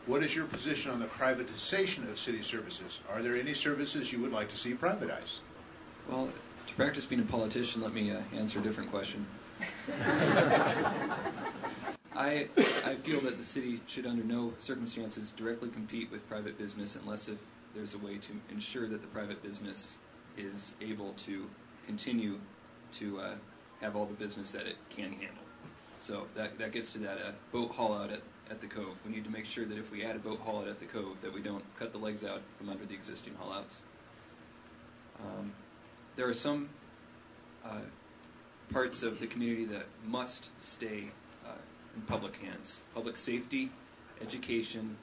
What is your position on the privatization of city services? Are there any services you would like to see privatized? Well, to practice being a politician, let me answer a different question. I feel that the city should under no circumstances directly compete with private business unless if there's a way to ensure that the private business is able to continue to have all the business that it can handle. So that gets to that boat haul out at the Cove. We need to make sure that if we add a boat haul out at the Cove that we don't cut the legs out from under the existing haul outs. There are some parts of the community that must stay in public hands. Public safety, education.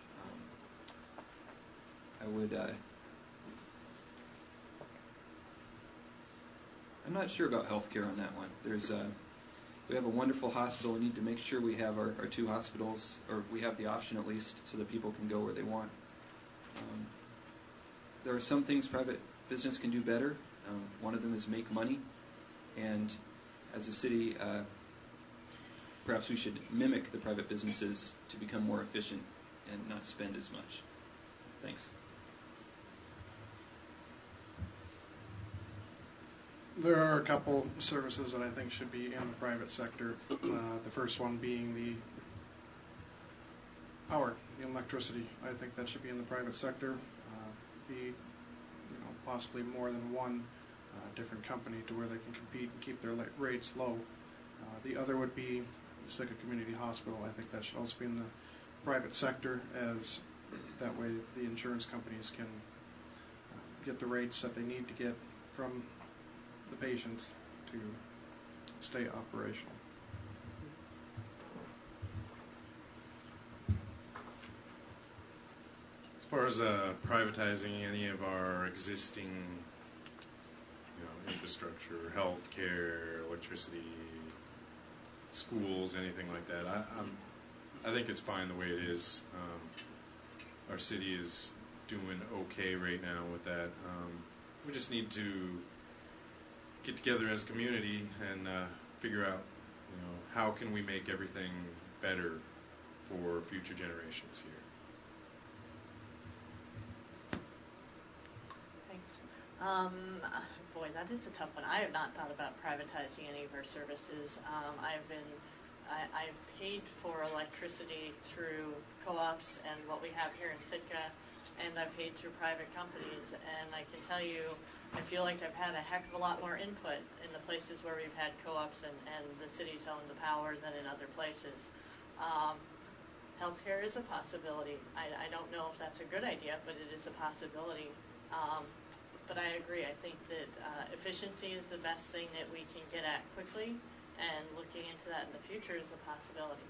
I'm not sure about healthcare on that one. We have a wonderful hospital. We need to make sure we have our two hospitals, or we have the option at least, so that people can go where they want. There are some things private business can do better. One of them is make money, and as a city, perhaps we should mimic the private businesses to become more efficient and not spend as much. Thanks. There are a couple services that I think should be in the private sector. The first one being the power, the electricity. I think that should be in the private sector. Possibly more than one different company to where they can compete and keep their rates low. The other would be the Sitka Community Hospital. I think that should also be in the private sector, as that way the insurance companies can get the rates that they need to get from the patients to stay operational. As far as privatizing any of our existing, infrastructure, healthcare, electricity, schools, anything like that, I think it's fine the way it is. Our city is doing okay right now with that. We just need to get together as a community and figure out, how can we make everything better for future generations here. Boy, that is a tough one. I have not thought about privatizing any of our services. I've paid for electricity through co-ops and what we have here in Sitka, and I've paid through private companies. And I can tell you, I feel like I've had a heck of a lot more input in the places where we've had co-ops and the cities own the power than in other places. Healthcare is a possibility. I don't know if that's a good idea, but it is a possibility. But I agree. I think that efficiency is the best thing that we can get at quickly, and looking into that in the future is a possibility.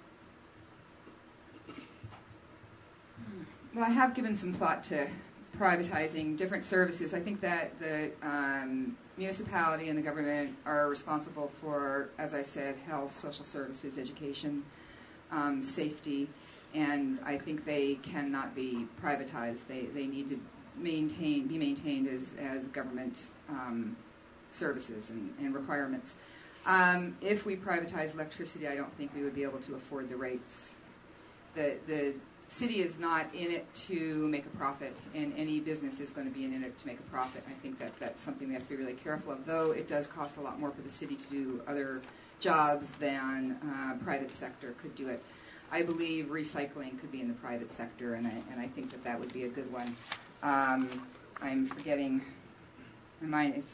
Well, I have given some thought to privatizing different services. I think that the municipality and the government are responsible for, as I said, health, social services, education, safety, and I think they cannot be privatized. They need to be maintained as government services and requirements. If we privatize electricity, I don't think we would be able to afford the rates. The city is not in it to make a profit, and any business is going to be in it to make a profit. I think that's something we have to be really careful of, though it does cost a lot more for the city to do other jobs than private sector could do it. I believe recycling could be in the private sector, and I think that would be a good one. I'm forgetting my mind. It's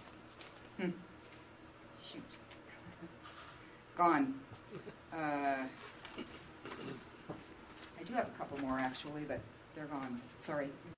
shoot, gone. I do have a couple more actually, but they're gone. Sorry.